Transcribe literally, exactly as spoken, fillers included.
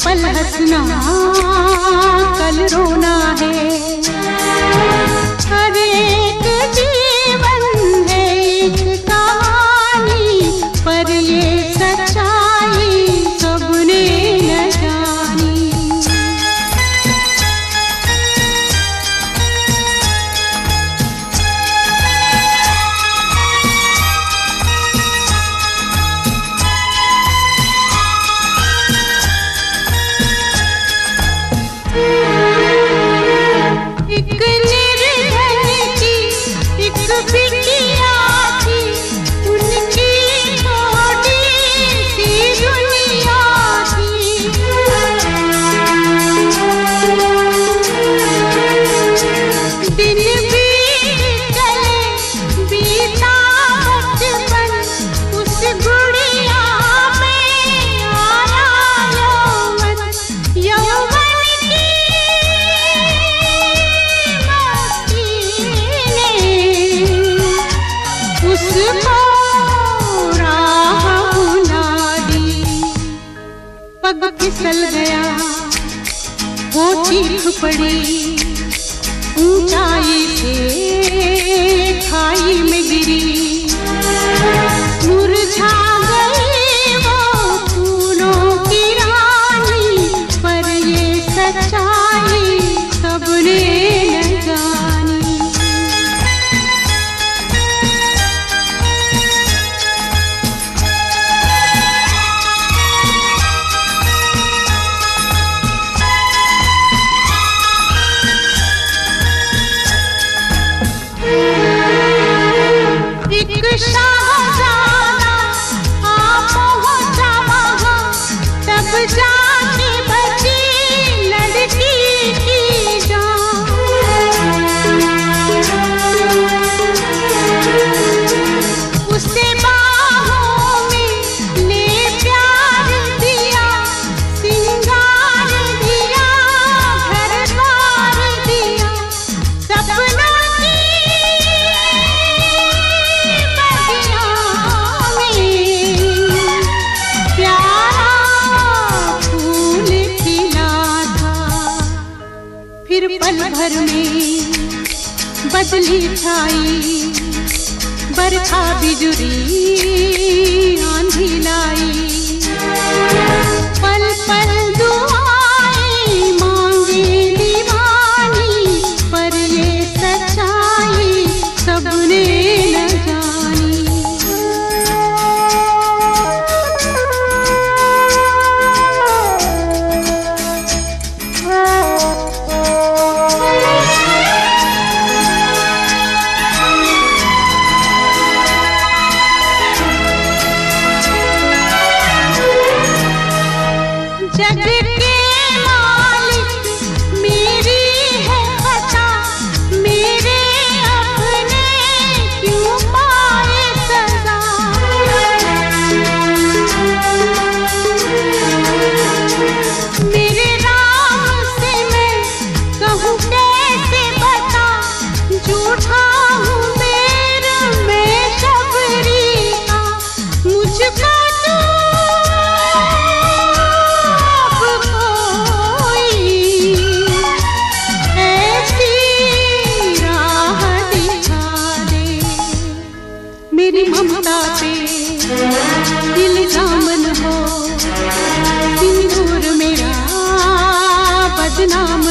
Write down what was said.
पल हंसना कल रोना है। हर एक जीवन है एक कहानी, पर ये सच्चाई सबने न जानी। एक निर्धन की एक बिटिया थी, उनकी छोटी सी दुनिया थी। दिन बीत गए बीता बचपन, उस गुड़िया में आया यौवन। यौवन उसको राह भुला दी। पग फिसल गया वो चीख पड़ी, ऊंचाई से खाई में गिरी। मुरझा गई वो फूलों की रानी, पर ये सच्चाई सबने न जानी। एक शाहज़ादा आ पहुंचा वहाँ, तब जाके बची लड़की की जान। उसे बाहों में ले प्यार दिया, सिंगार दिया, घर द्वार दिया। सपना फिर पल भर में बदली छाई, बरखा बिजुरी आंधी लाई। पल पल दुआएं मांगे दीवानी, पर ये सच्चाई सबने न जानी। जग के मालिक मेरी है खता, मेरे अपने क्यों पाए सजा। मेरे राम से मैं कहूँ कैसे बता, झूठा हूँ मेरा मैं शबरी का। मुझको मेरी ममता पे इल्जाम हो, सिंदूर मेरा बदनाम